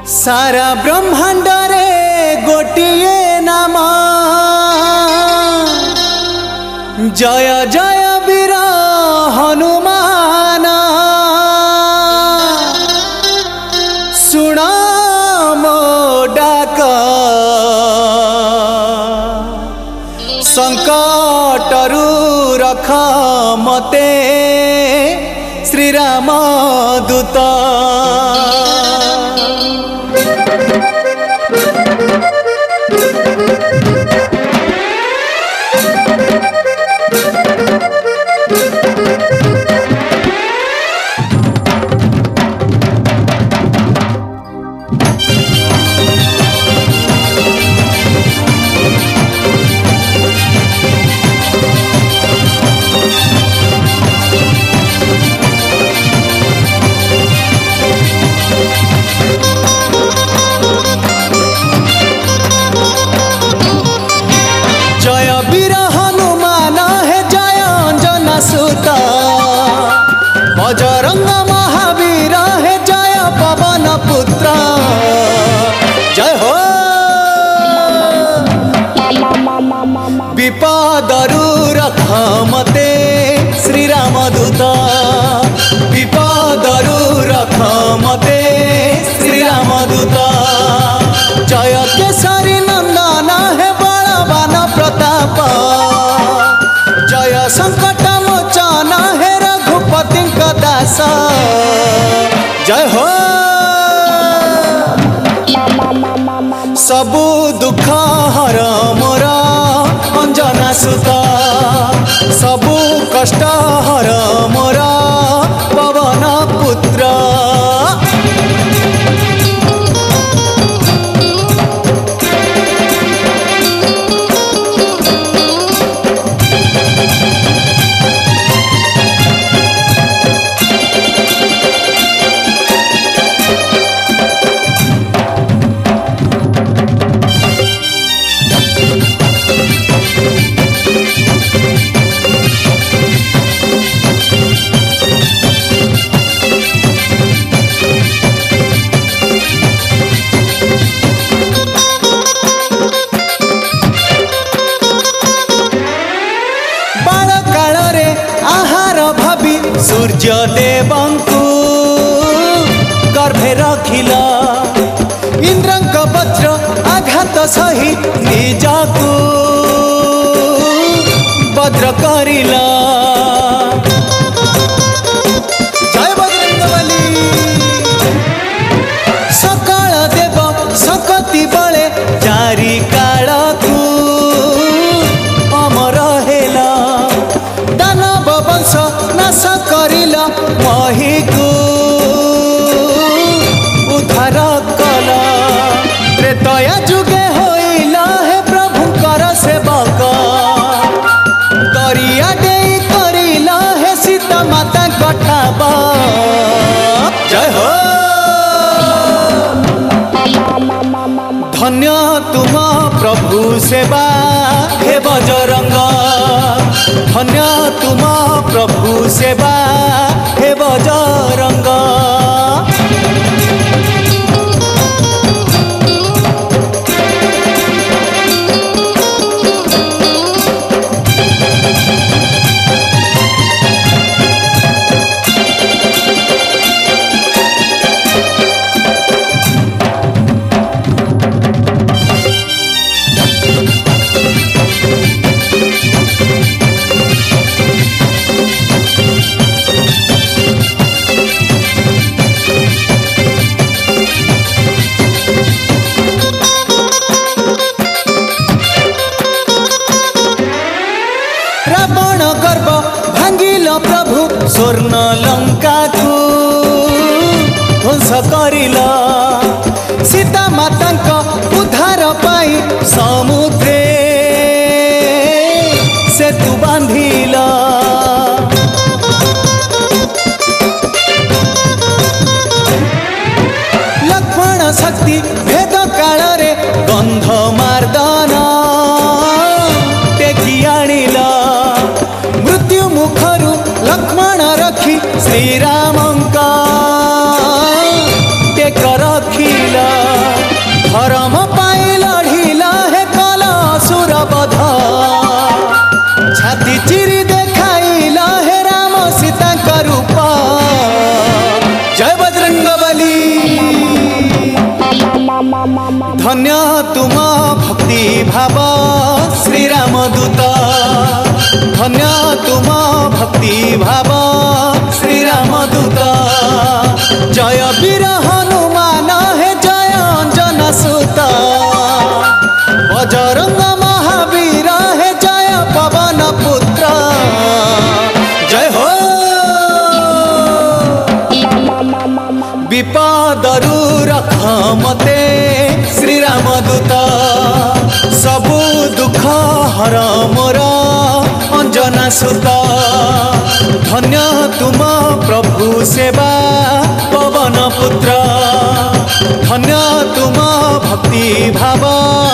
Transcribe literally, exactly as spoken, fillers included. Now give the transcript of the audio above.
सारा ब्रह्मांड रे गोटिए नाम जय जय वीर हनुमान सुण मो डाक संकटरू रख मते श्री राम दूत। बजरंग महावीर है जय पवन पुत्र जय हो। विपदरू रख मते श्री राम दूत विपदरू रख मते श्री राम दूत। जय केसरी नंदन है बलवान प्रताप जय संकट मोचन है रघुपति दास जय हो। सबु दुख हर मोर अंजना सुत सबु कष्ट हर मोर पवन पुत्र। सूर्य देवंकु गर्भे रखिला इंद्रंक वज्र आघात सही निजकु वज्र करिला जय बजरंगबली। सकाल देव सकति बळे चारि कालकु अमर हेला दानव वंश नाश करिला महिकु उद्धार कला त्रेतया जुगे होइला हे प्रभुकर सेवक करिया देई करिला हे सीता माता कठाब जय हो। धन्य तुम प्रभु सेवा हे बजरंग धन्य तुम प्रभु सेवा हे बजरंग। रावण गर्व भांगिल प्रभु स्वर्ण लंका को ध्वंस करिल सीता माता उद्धार पाई समुद्रे सेतु बांधिल। लक्ष्मण शक्ति भेद काल रे गंध मार्दन टेकी आनिल मृत्यु मुखरु लक्ष्मण रखी श्रीरामंका टेकर धन्य तुम भक्ति भाव श्री राम दूत धन्य तुम भक्ति भाव श्री राम दूत जय वीर हनुमान हे जय अंजना सुत बजरंग महावीर हे जय पवन पुत्र जय हो विपदरु रख मते श्री राम दूत सबु दुख हर मोर अंजना सुत धन्य तुम प्रभु सेवा पवन पुत्र धन्य तुम भक्ति भाव